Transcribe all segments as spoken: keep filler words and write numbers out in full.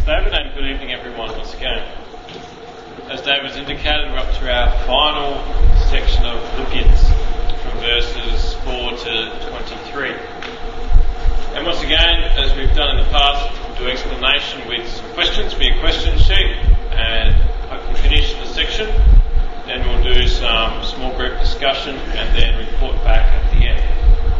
David, and good evening everyone once again. As David has indicated, we're up to our final section of Philippians from verses four to twenty-three. And once again, as we've done in the past, we'll do explanation with some questions, be a question sheet, and hopefully finish the section. Then we'll do some small group discussion and then report back at the end.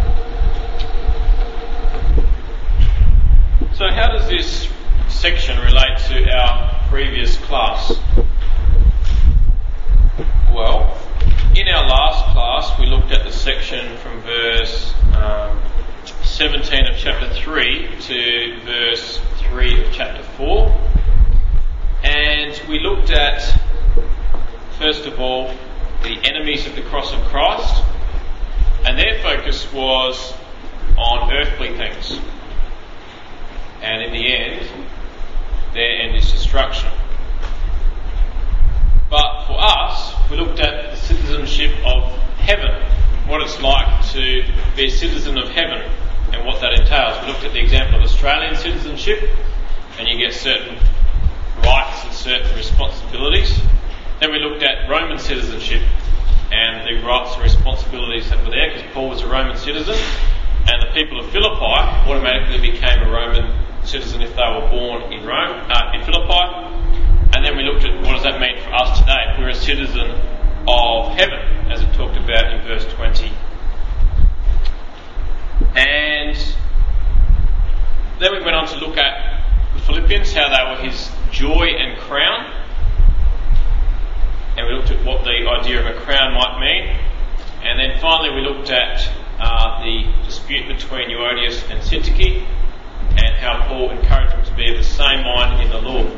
So how does this section relate to our previous class? Well, in our last class we looked at the section from verse um, seventeen of chapter three to verse three of chapter four, and we looked at, first of all, the enemies of the cross of Christ, and their focus was on earthly things, and in the end their end is destruction. But for us, we looked at the citizenship of heaven, what it's like to be a citizen of heaven and what that entails. We looked at the example of Australian citizenship, and you get certain rights and certain responsibilities. Then we looked at Roman citizenship and the rights and responsibilities that were there, because Paul was a Roman citizen, and the people of Philippi automatically became a Roman citizen if they were born in Rome, uh, in Philippi. And then we looked at what does that mean for us today. We're a citizen of heaven, as it talked about in verse twenty. And then we went on to look at the Philippians, how they were his joy and crown. And we looked at what the idea of a crown might mean. And then finally we looked at uh, the dispute between Euodias and Syntyche, and how Paul encouraged them to be of the same mind in the Lord.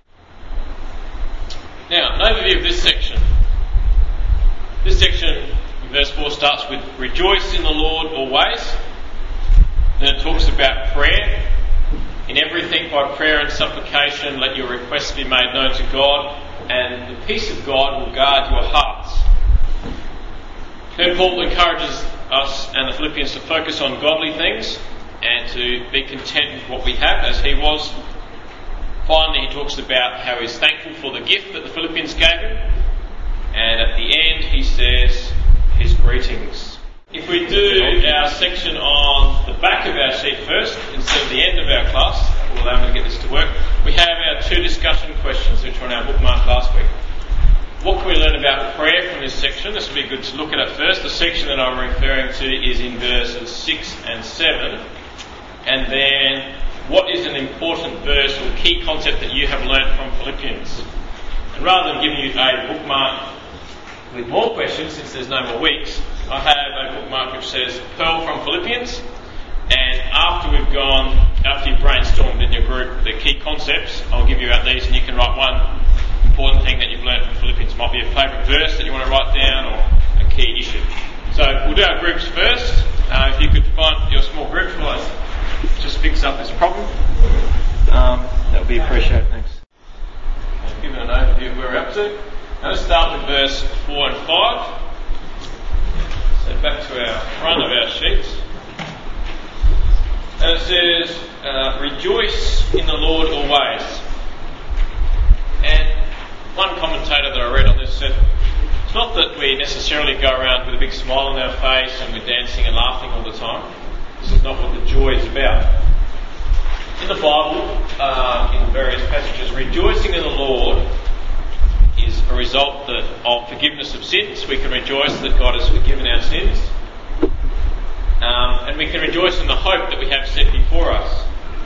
Now, an overview of this section. This section, in verse four, starts with rejoice in the Lord always. Then it talks about prayer. In everything by prayer and supplication let your requests be made known to God, and the peace of God will guard your hearts. Then Paul encourages us and the Philippians to focus on godly things and to be content with what we have, as he was. Finally, he talks about how he's thankful for the gift that the Philippians gave him, and at the end he says his greetings. If we do our section on the back of our sheet first, instead of the end of our class, we'll allow me to get this to work, we have our two discussion questions which were on our bookmark last week. What can we learn about prayer from this section? This would be good to look at it first. The section that I'm referring to is in verses six and seven. And then, what is an important verse or key concept that you have learnt from Philippians? And rather than giving you a bookmark with more questions, since there's no more weeks, I have a bookmark which says Pearl from Philippians. And after we've gone, after you've brainstormed in your group the key concepts, I'll give you out these and you can write one important thing that you've learnt from Philippians. It might be a favourite verse that you want to write down or a key issue. So we'll do our groups first. Uh, if you could find your small groups while I just fix up this problem, um, that would be appreciated. Thanks. Okay, give it an overview of where we're up to. Now let's start with verse four and five. So back to our front of our sheets. And it says, uh, rejoice in the Lord always. And one commentator that I read on this said, it's not that we necessarily go around with a big smile on our face and we're dancing and laughing all the time. This is not what the joy is about. In the Bible, uh, in various passages, rejoicing in the Lord is a result that, of forgiveness of sins. We can rejoice that God has forgiven our sins. Um, and we can rejoice in the hope that we have set before us.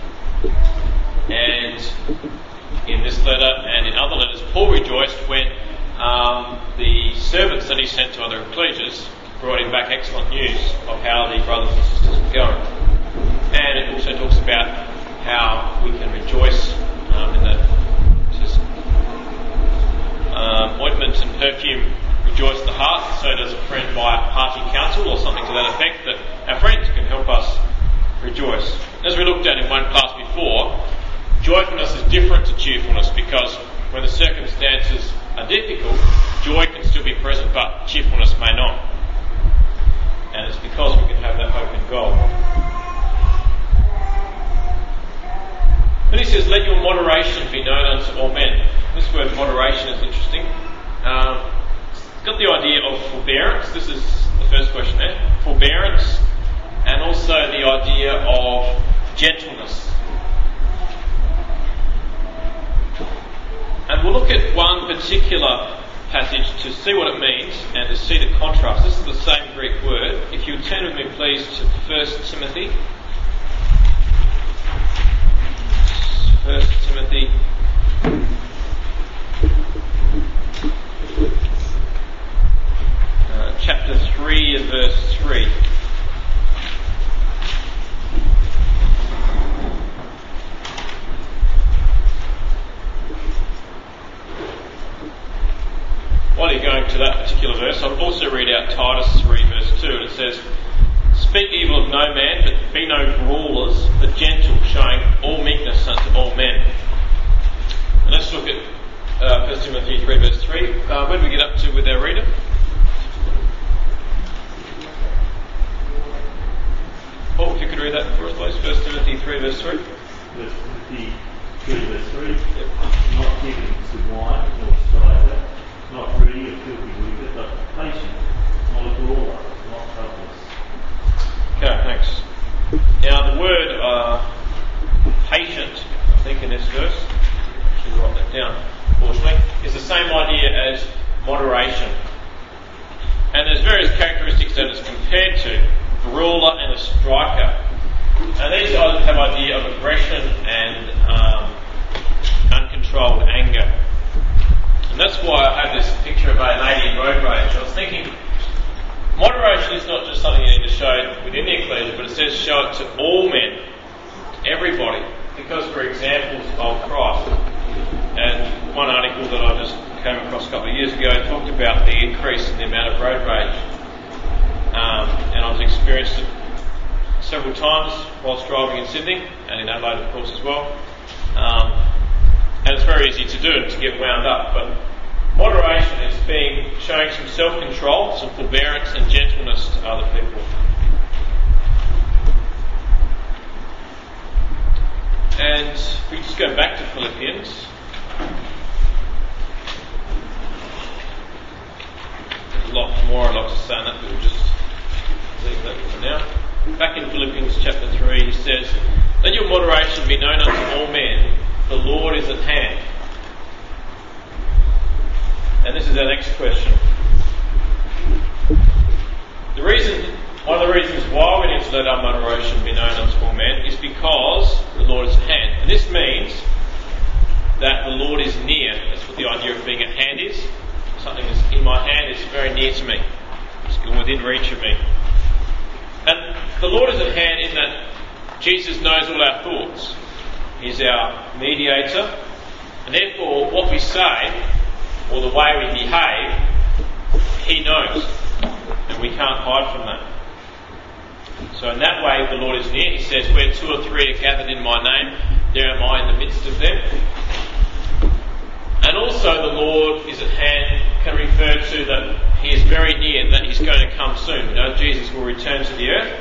And in this letter and in other letters, Paul rejoiced when um, the servants that he sent to other ecclesias brought him back excellent news of how the brothers and sisters were going. And it also talks about how we can rejoice um, in the just, um, ointment and perfume rejoice the heart, so does a friend by hearty counsel, or something to that effect, that our friends can help us rejoice. As we looked at in one class before, joyfulness is different to cheerfulness, because when the circumstances are difficult, joy can still be present, but cheerfulness may not. And it's because we can have that hope in God. Then he says, let your moderation be known unto all men. This word moderation is interesting. Um, it's got the idea of forbearance. This is the first question there. Forbearance, and also the idea of gentleness. And we'll look at one particular passage to see what it means and to see the contrast. This is the same Greek word. If you would turn with me please to First Timothy. First Timothy uh, chapter three and verse three. While you're going to that particular verse, I'll also read out Titus three verse two, and it says, speak evil of no man, but be no brawlers, but gentle, showing all meekness unto all men. And let's look at uh, First Timothy three verse three. Uh, where do we get up to with our reader? Paul, if you could read that for us please. First Timothy three verse three. First Timothy three verse three. Yep. Not given to wine or cider, not greedy or filthy lucre, but patient, not a brawler, not helpless. Okay, thanks. Now the word uh, patient, I think in this verse, I should write that down, unfortunately, is the same idea as moderation. And there's various characteristics that it's compared to, a brawler and a striker. And these items have idea of aggression and um, uncontrolled anger. And that's why I have this picture of a lady in road rage. I was thinking, moderation is not just something you need to show within the ecclesia, but it says show it to all men, to everybody, because we're examples of Christ. And one article that I just came across a couple of years ago talked about the increase in the amount of road rage. Um, and I've experienced it several times whilst driving in Sydney, and in Adelaide of course as well. Um, and it's very easy to do and to get wound up, but moderation is being showing some self-control, some forbearance and gentleness to other people. And if we just go back to Philippians, there's a lot more I'd like to say on that, but we'll just leave that for now. Back in Philippians chapter three, he says, let your moderation be known unto all men, the Lord is at hand. And this is our next question. The reason, one of the reasons why we need to let our moderation be known unto all men is because the Lord is at hand. And this means that the Lord is near. That's what the idea of being at hand is. Something that's in my hand is very near to me. It's within reach of me. And the Lord is at hand in that Jesus knows all our thoughts. He's our mediator. And therefore, what we say, or the way we behave, He knows. And we can't hide from that. So in that way, the Lord is near. He says, where two or three are gathered in my name, there am I in the midst of them. And also the Lord is at hand can refer to that He is very near, that He's going to come soon. You know, Jesus will return to the earth.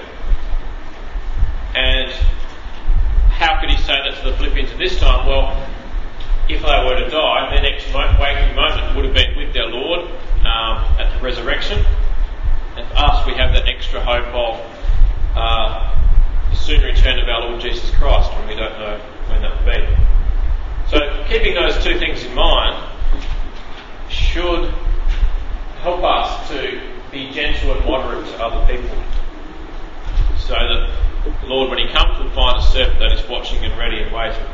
And how could He say that to the Philippians at this time? Well, if they were to die, their next waking moment would have been with their Lord um, at the resurrection. And for us, we have that extra hope of uh, the soon return of our Lord Jesus Christ, when we don't know when that will be. So, keeping those two things in mind should help us to be gentle and moderate to other people, so that the Lord, when He comes, will find a servant that is watching and ready and waiting.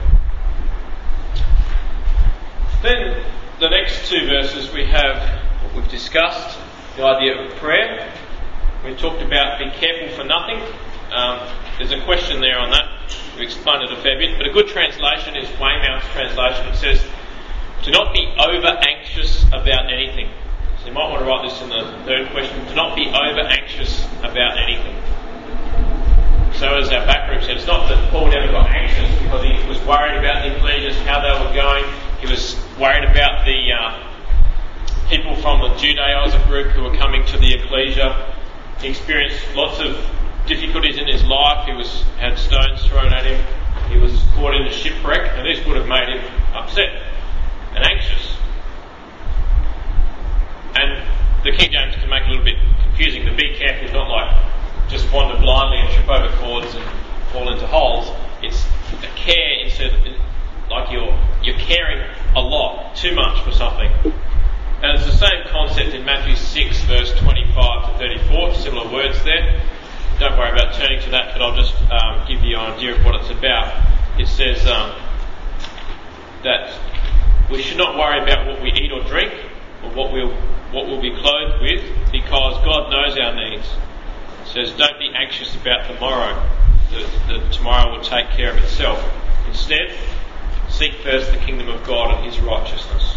Then, the next two verses we have what we've discussed, the idea of prayer. We talked about be careful for nothing. Um, there's a question there on that. We explained it a fair bit, but a good translation is Weymouth's translation. It says, do not be over anxious about anything. So you might want to write this in the third question. Do not be over anxious about anything. So as our back group said, it's not that Paul never got anxious because he was worried about the ecclesias, how they were going. He was worried about the uh, people from the Judaizer group who were coming to the ecclesia. He experienced lots of difficulties in his life. He was had stones thrown at him. He was caught in a shipwreck. And these boards and fall into holes. It's a care instead of, like you're you're caring a lot, too much for something. And it's the same concept in Matthew six, verse twenty-five to thirty-four, similar words there. Don't worry about turning to that, but I'll just um, give you an idea of what it's about. It says um, that we should not worry about what we eat or drink, or what we'll what we'll be clothed with, because God knows our needs. It says, don't be anxious about tomorrow, the, the tomorrow will take care of itself. Instead, seek first the kingdom of God and His righteousness.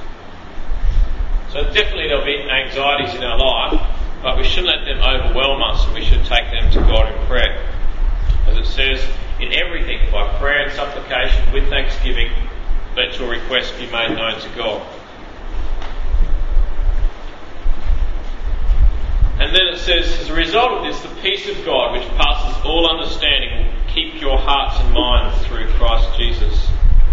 So definitely there'll be anxieties in our life, but we shouldn't let them overwhelm us, and we should take them to God in prayer. As it says, in everything, by prayer and supplication with thanksgiving, let your requests be made known to God. And then it says, as a result of this, the peace of God, which passes all understanding, will keep your hearts and minds through Christ Jesus.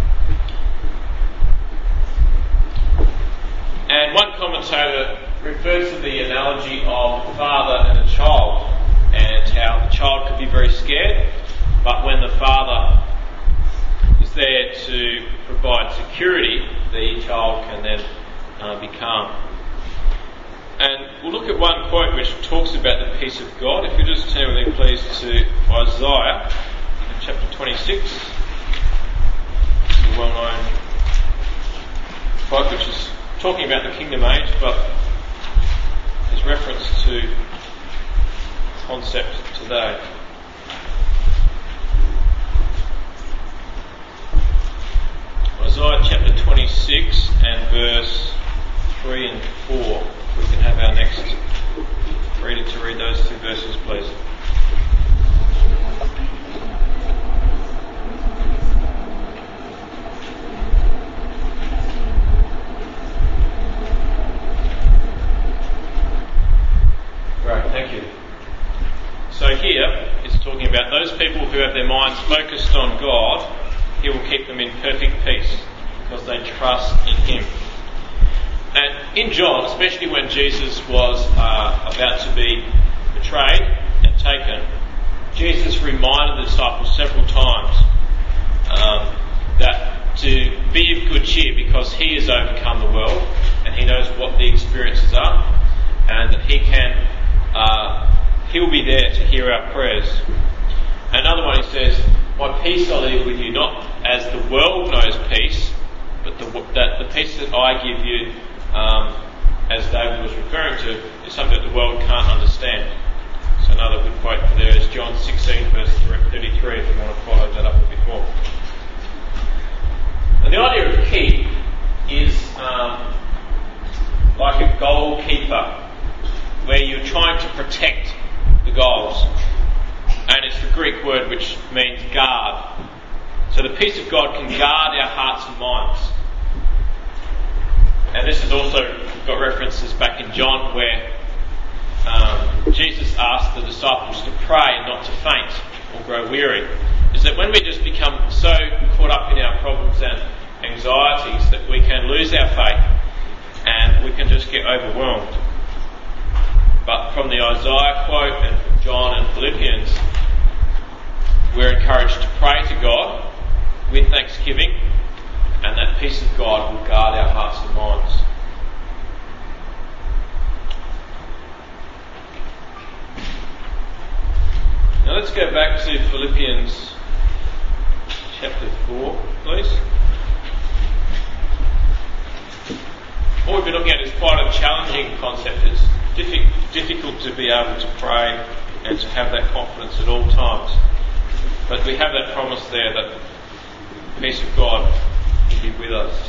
And one commentator refers to the analogy of a father and a child, and how the child could be very scared, but when the father is there to provide security, the child can then uh, be calm. And we'll look at one quote which talks about the peace of God. If you just turn with me please to Isaiah chapter twenty-six, the well-known quote which is talking about the kingdom age, but there's reference to concept today. Isaiah chapter twenty-six and verse three and four. We can have our next reader to read those two verses, please. Great, thank you. So here it's talking about those people who have their minds focused on God. He will keep them in perfect peace because they trust in Him. And in John, especially when Jesus was uh, about to be betrayed and taken, Jesus reminded the disciples several times um, that to be of good cheer because He has overcome the world and He knows what the experiences are, and that He can, uh, He'll be there to hear our prayers. Another one, He says, my peace I leave with you, not as the world knows peace, but the, that the peace that I give you, Um, as David was referring to, is something that the world can't understand. So another good quote there is John sixteen verse thirty-three, if you want to follow that up a bit more. And the idea of keep is um, like a goalkeeper, where you're trying to protect the goals. And it's the Greek word which means guard. So the peace of God can guard our hearts and minds. And this has also got references back in John where um, Jesus asked the disciples to pray and not to faint or grow weary. Is that when we just become so caught up in our problems and anxieties that we can lose our faith and we can just get overwhelmed. But from the Isaiah quote and from John and Philippians, we're encouraged to pray to God with thanksgiving, and that peace of God will guard our hearts and minds. Now let's go back to Philippians chapter four, please. What we've been looking at is quite a challenging concept. It's diffi- difficult to be able to pray and to have that confidence at all times. But we have that promise there that the peace of God will be with us.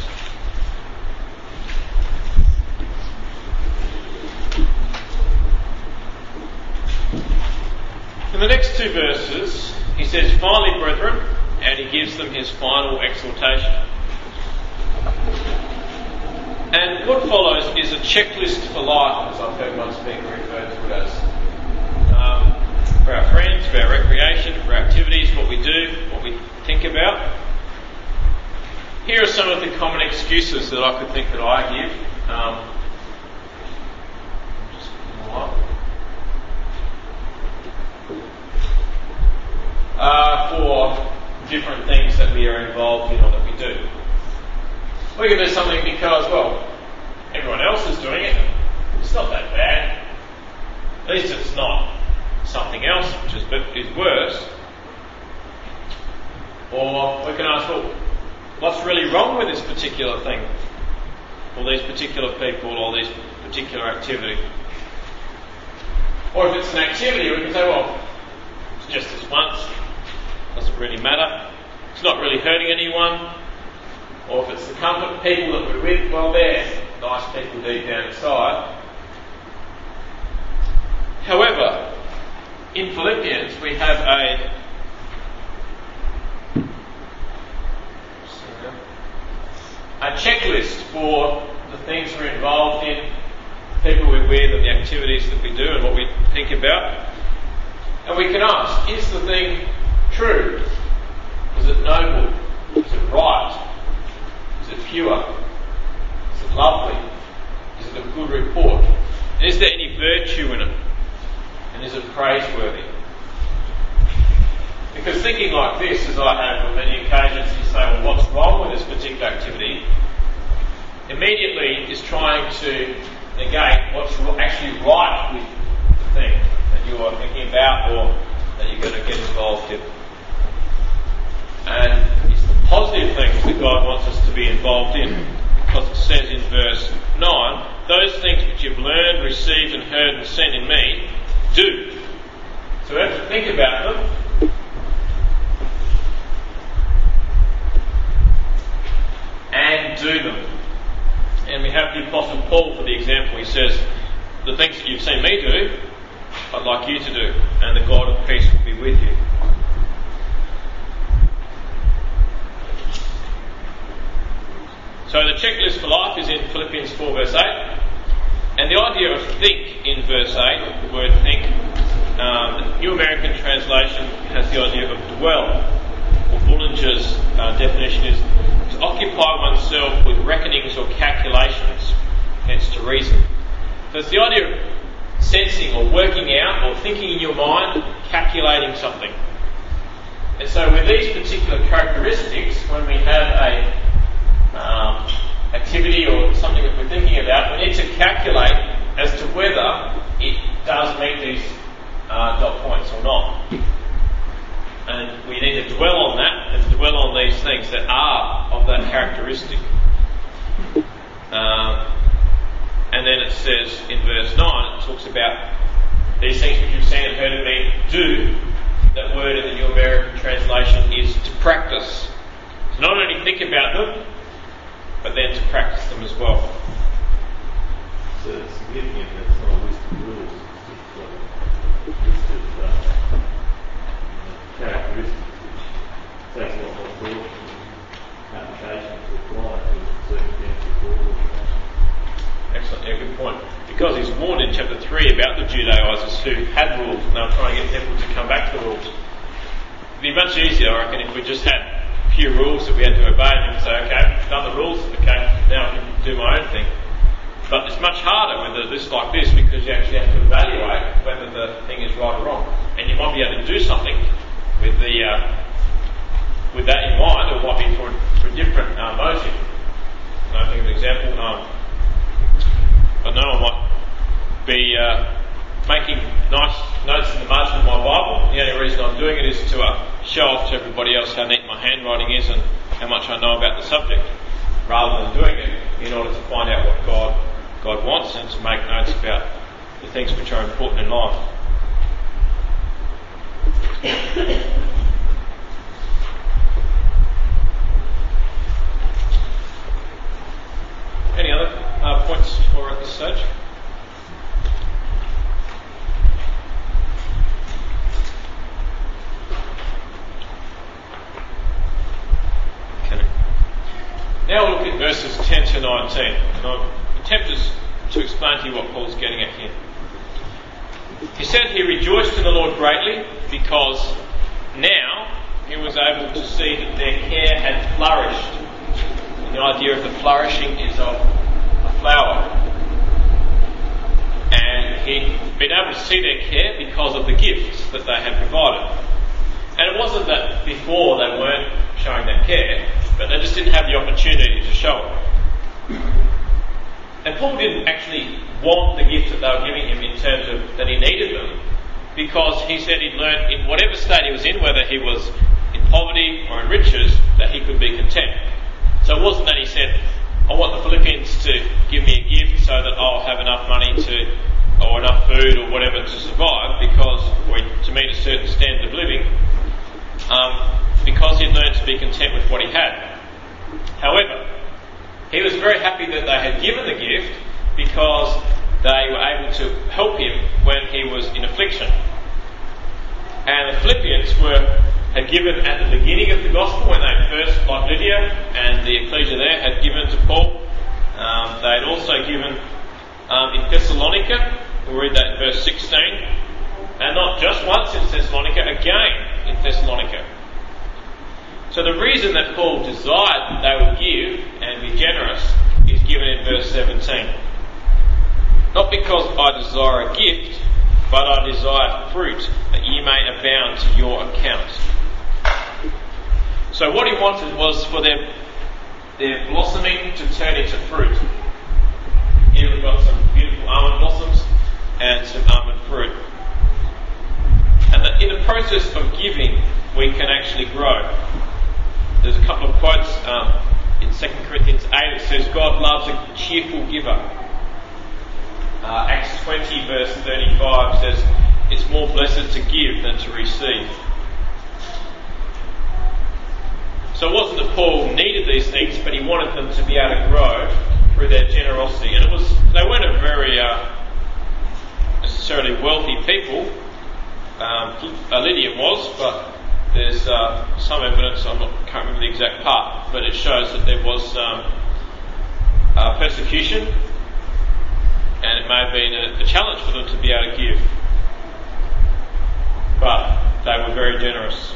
In the next two verses, he says, finally, brethren, and he gives them his final exhortation. And what follows is a checklist for life, as I've heard one speaker refer to it as. Um, for our friends, for our recreation, for our activities, what we do, what we think about. Here are some of the common excuses that I could think that I give. Um, just uh, for different things that we are involved in or that we do. We can do something because, well, everyone else is doing it. It's not that bad. At least it's not something else which is, is worse. Or we can ask, well, what's really wrong with this particular thing? Or these particular people, or this particular activity? Or if it's an activity, we can say, well, it's just this once. Doesn't really matter. It's not really hurting anyone. Or if it's the comfort people that we're with, well, they're nice people deep down inside. However, in Philippians we have a a checklist for the things we're involved in, people we're with, and the activities that we do and what we think about. And we can ask, is the thing true? Is it noble? Is it right? Is it pure? Is it lovely? Is it a good report? And is there any virtue in it? And is it praiseworthy? Because thinking like this, as I have on many occasions, you say, well, what's wrong with this particular activity? Immediately is trying to negate what's actually right with the thing that you are thinking about or that you're going to get involved in. And it's the positive things that God wants us to be involved in, because it says in verse nine, those things which you've learned, received and heard and seen in me, do. So we have to think about them. And do them. And we have the Apostle Paul for the example. He says, the things that you've seen me do, I'd like you to do, and the God of peace will be with you. So the checklist for life is in Philippians four verse eight. And the idea of think in verse eight, the word think, um, the New American Translation has the idea of dwell. Or Bullinger's uh, definition is to occupy oneself with reckonings or calculations, hence to reason. So it's the idea of sensing or working out or thinking in your mind, calculating something. And so with these particular characteristics, when we have a um, activity or something that we're thinking about, we need to calculate as to whether it does meet these uh, dot points or not. And we need to dwell on that and dwell on these things that are of that characteristic. Um, and then it says in verse nine, it talks about these things which you've seen and heard of me, do. That word in the New American Translation is to practice. So not only think about them, but then to practice them as well. So it's significant that it's not a list of rules, it's just a list of uh, characteristics which takes a lot more thought and application to apply to circumstances or organisations. Excellent, yeah, good point. Because he's warned in chapter three about the Judaizers who had rules and they were trying to get people to come back to the rules. It'd be much easier, I reckon, if we just had a few rules that we had to obey and we could say, okay, I've done the rules, okay, now I can do my own thing. But it's much harder with a list like this because you actually have to evaluate whether the thing is right or wrong. And you might be able to do something with the uh, with that in mind, or it might be for, for a different uh, motive. And I think of an example, um, I don't know, I might be uh, making nice notes in the margin of my Bible. The only reason I'm doing it is to uh, show off to everybody else how neat my handwriting is and how much I know about the subject, rather than doing it in order to find out what God God wants and to make notes about the things which are important in life. Any other uh, points for at this stage? Okay. Now we'll look at verses ten to nineteen. And I'm tempted to explain to you what Paul's getting at here. He said he rejoiced in the Lord greatly because now he was able to see that their care had flourished. And the idea of the flourishing is of a flower. And he'd been able to see their care because of the gifts that they had provided. And it wasn't that before they weren't showing that care, but they just didn't have the opportunity to show it. And Paul didn't actually want the gifts that they were giving him in terms of that he needed them, because he said he'd learned in whatever state he was in, whether he was in poverty or in riches, that he could be content. So it wasn't that he said, I want the Philippians to give me a gift so that I'll have enough money to, or enough food or whatever to survive, because, or to meet a certain standard of living, um, because he'd learned to be content with what he had. However, he was very happy that they had given the gift, because they were able to help him when he was in affliction. And the Philippians were had given at the beginning of the gospel, when they first, like Lydia and the ecclesia there, had given to Paul. Um, they had also given um, in Thessalonica. We'll read that in verse sixteen. And not just once in Thessalonica, again in Thessalonica. So the reason that Paul desired that they would give and be generous is given in verse seventeen. Not because I desire a gift, but I desire fruit, that ye may abound to your account. So what he wanted was for their, their blossoming to turn into fruit. Here we've got some beautiful almond blossoms and some almond fruit. And that in the process of giving, we can actually grow. There's a couple of quotes um, in Second Corinthians eight. It says, God loves a cheerful giver. Uh, Acts twenty verse thirty-five says, it's more blessed to give than to receive. So it wasn't that Paul needed these things, but he wanted them to be able to grow through their generosity. And it was they weren't a very uh, necessarily wealthy people. Um, Lydia was, but there's uh, some evidence, I can't remember the exact part, but it shows that there was um, uh, persecution, and it may have been a, a challenge for them to be able to give. But they were very generous.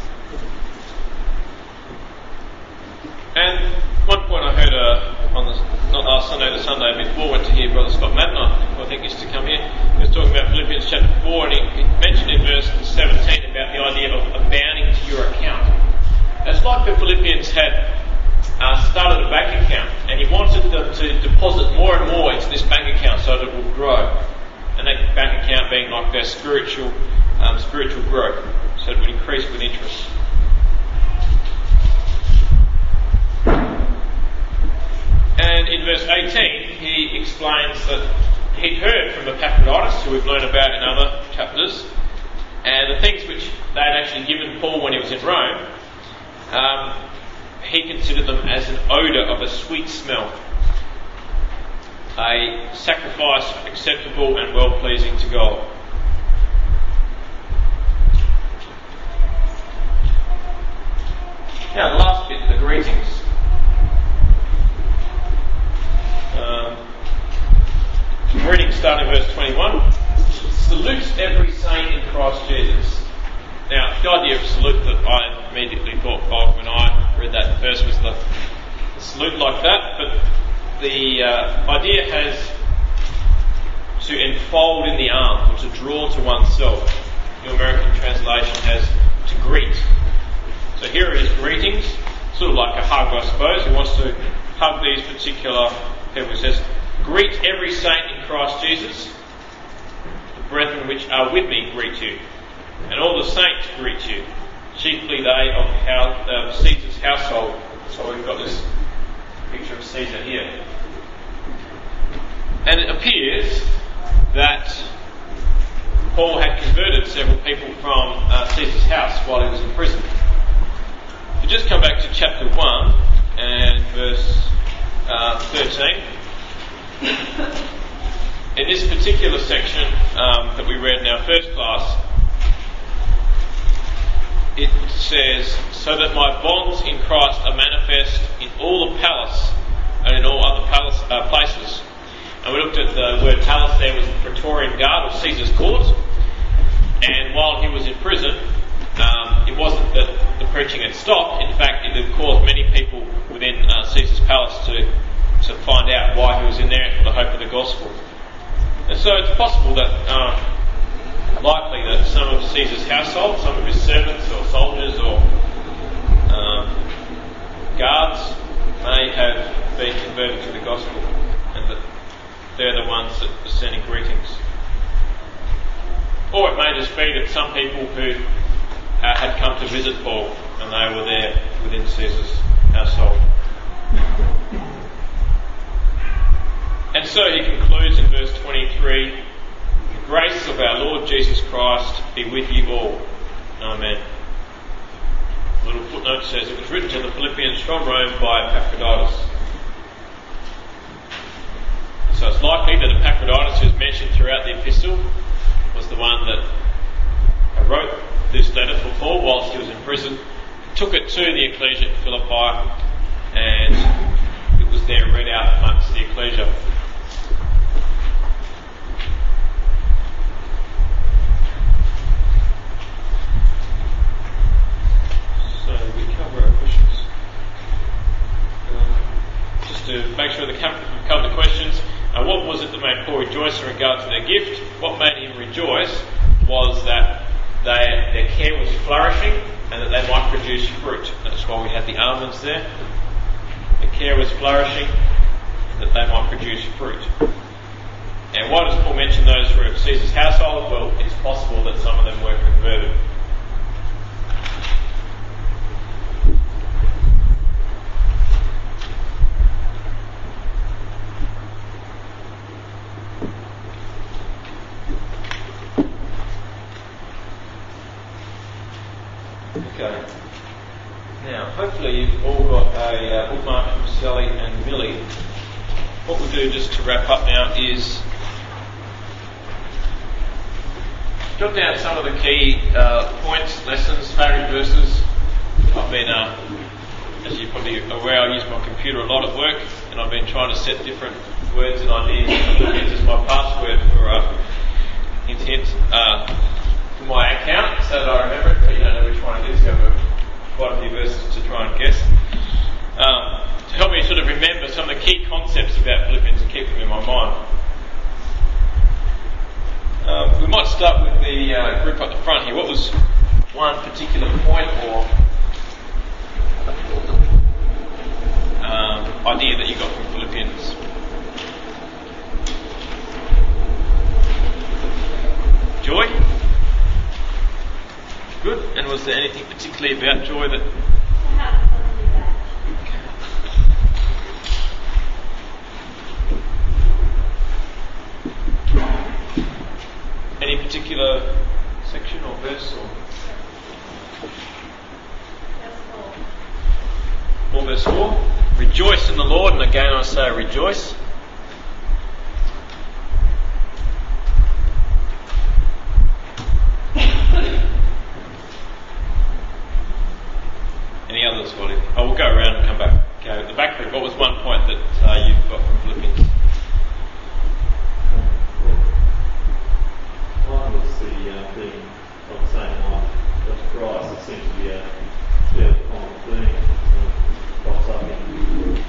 And one point I heard uh, on the, not last Sunday, the Sunday before, went to hear Brother Scott Madden, who I think used to come here. He was talking about Philippians chapter four, and he, he mentioned in verse seventeen about the idea of abounding to your account. It's like the Philippians had uh, started a bank account, and he wanted them to deposit more and more into this bank account so that it will grow. And that bank account being like their spiritual um, spiritual growth, so it would increase with interest. And in verse eighteen, he explains that he'd heard from Epaphroditus, who we've learned about in other chapters, and the things which they had actually given Paul when he was in Rome, um, he considered them as an odour of a sweet smell, a sacrifice acceptable and well-pleasing to God. Now, the last bit, the greetings. Um, reading starting verse twenty-one. Salute every saint in Christ Jesus. Now, the idea of salute that I immediately thought of when I read that first was the, the salute like that, but the uh, idea has to enfold in the arms, or to draw to oneself. New American translation has to greet. So here are his greetings, sort of like a hug, I suppose. He wants to hug these particular people. He says, greet every saint in Christ Jesus. The brethren which are with me greet you. And all the saints greet you, chiefly they of house, uh, Caesar's household. So we've got this picture of Caesar here. And it appears that Paul had converted several people from uh, Caesar's house while he was in prison. If you just come back to chapter one and verse uh, thirteen. In this particular section um, that we read in our first class, it says, so that my bonds in Christ are manifest in all the palace and in all other palace, uh, places. And we looked at the word palace there was the Praetorian Guard of Caesar's court. And while he was in prison, um, it wasn't that the preaching had stopped. In fact, it had caused many people within uh, Caesar's palace to, to find out why he was in there for the hope of the gospel. And so it's possible that uh, likely that some of Caesar's household, some of his servants or soldiers or um, guards may have been converted to the gospel, and that they're the ones that are sending greetings. Or it may just be that some people who uh, had come to visit Paul and they were there within Caesar's household. And so he concludes in verse twenty-three, "The grace of our Lord Jesus Christ be with you all. Amen." A little footnote says it was written to the Philippians from Rome by Epaphroditus. So it's likely that Epaphroditus, who's mentioned throughout the epistle, was the one that wrote this letter for Paul whilst he was in prison, took it to the ecclesia at Philippi, and it was there read out amongst the ecclesia. So we cover our questions. Um, just to make sure we cover the questions. Uh, what was it that made Paul rejoice in regard to their gift? What made him rejoice was that they, their care was flourishing and that they might produce fruit. That's why we had the almonds there. The care was flourishing and that they might produce fruit. And why does Paul mention those who were of Caesar's household? Well, it's possible that some of them were converted. Okay. Now, hopefully you've all got a uh, bookmark from Sally and Millie. What we'll do just to wrap up now is jot down some of the key uh, points, lessons, favourite verses. I've been, uh, as you're probably aware, I use my computer a lot at work, and I've been trying to set different words and ideas. Philippians is my password for uh, intent. Uh, for my account, so that I remember it, but you don't know which one it is. You have a, quite a few verses to try and guess. Um, to help me sort of remember some of the key concepts about Philippians and keep them in my mind. Um, we might start with the uh, group up the front here. What was one particular point or um, idea that you got from Philippians? Joy? Good. And was there anything particularly about joy that... Any particular section or verse or... Four verse four. Rejoice in the Lord, and again I say rejoice. Any others, Wally? Oh, we'll go around and come back. Okay, at the back group, what was one point that uh, you've got from Philippians? One was the uh, theme of the same line of Christ. It seems to be a fairly common theme that pops up in, you know,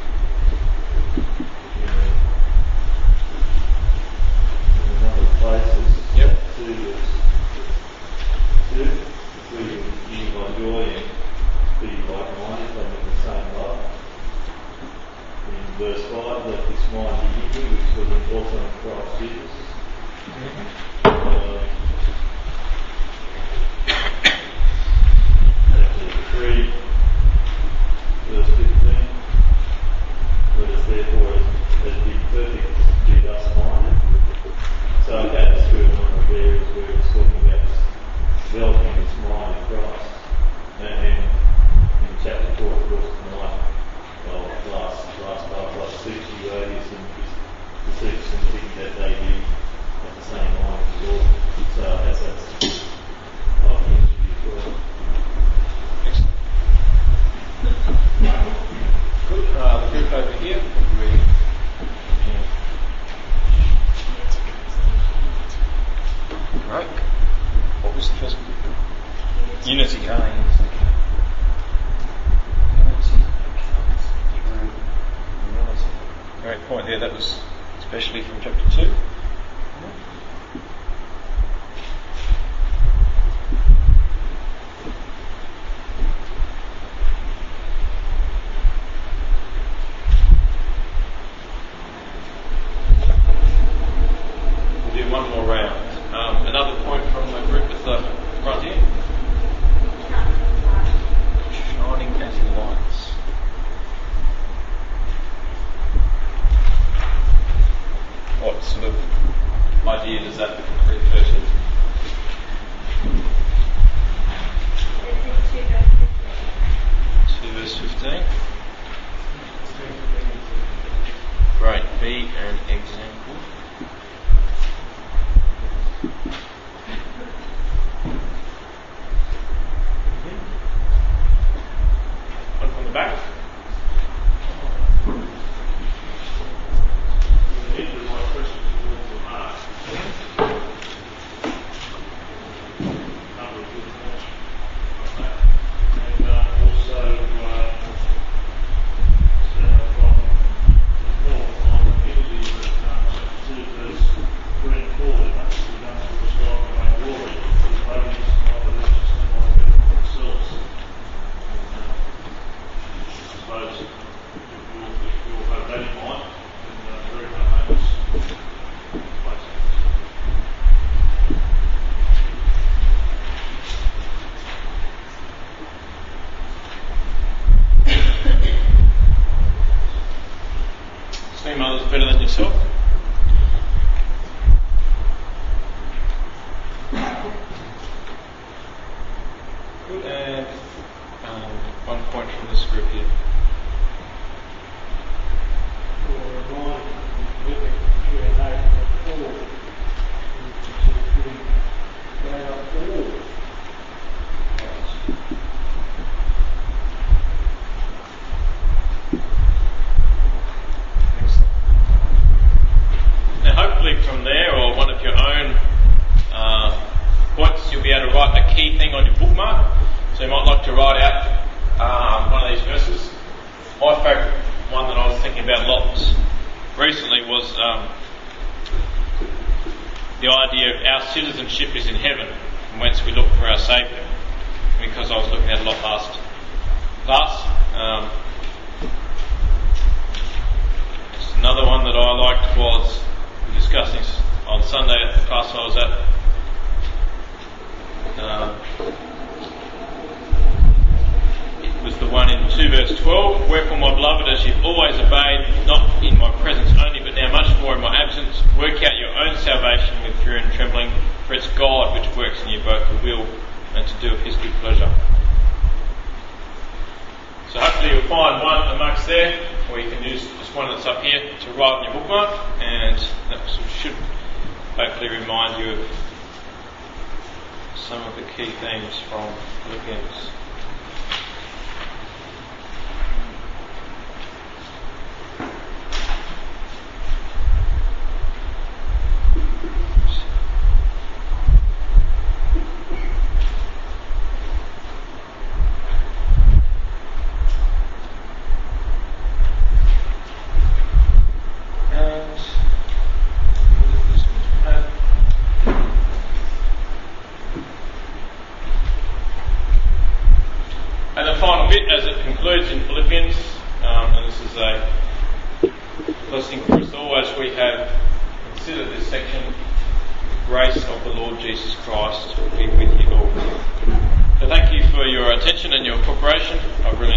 in a number of places. Yep. Two is two, including you by joy and be like-minded, and in the same love. In verse five, let this mind be in you, which was also in Christ Jesus. Mm-hmm. Uh, chapter three, verse fifteen. Let us therefore, as, as be perfect, be thus minded. So okay, that's through a number of areas where it's talking about developing this mind of Christ. And then in chapter four, of course, tonight, well, last last part, last six, you ladies and the six and thinking that they be at the same mind as the Lord. So that's that's like the interview as well. Excellent. Good. Uh, the group over here. Right. What was the first group? Unity. Ah, unity. Great point there. That was especially from chapter two. suppose you'll, you'll have that in mind and uh, very harmonious place. Esteem others better than yourself. Good, and um, one point from this group here. Now hopefully from there, or one of your own uh, points, you'll be able to write a key thing on your bookmark. So you might like to write out um, one of these verses. My favourite one that I was thinking about lots recently was um, the idea of our citizenship is in heaven, from whence we look for our Saviour. Because I was looking at it a lot last class. Um, another one that I liked was discussing on Sunday at the class I was at. Um, it was the one in two verse twelve. Wherefore, my beloved, as you've always obeyed, not in my presence only, but now much more in my absence, work out your own salvation with fear and trembling, for it's God which works in you both to will and to do of his good pleasure. So hopefully you'll find one amongst there, or you can use just one that's up here to write on your bookmark, and that should hopefully remind you of some of the key themes from Philippians. And the final bit, as it concludes in Philippians, um, and this is a blessing for us all as we have considered this section, the grace of the Lord Jesus Christ will be with you all. So thank you for your attention and your cooperation. I really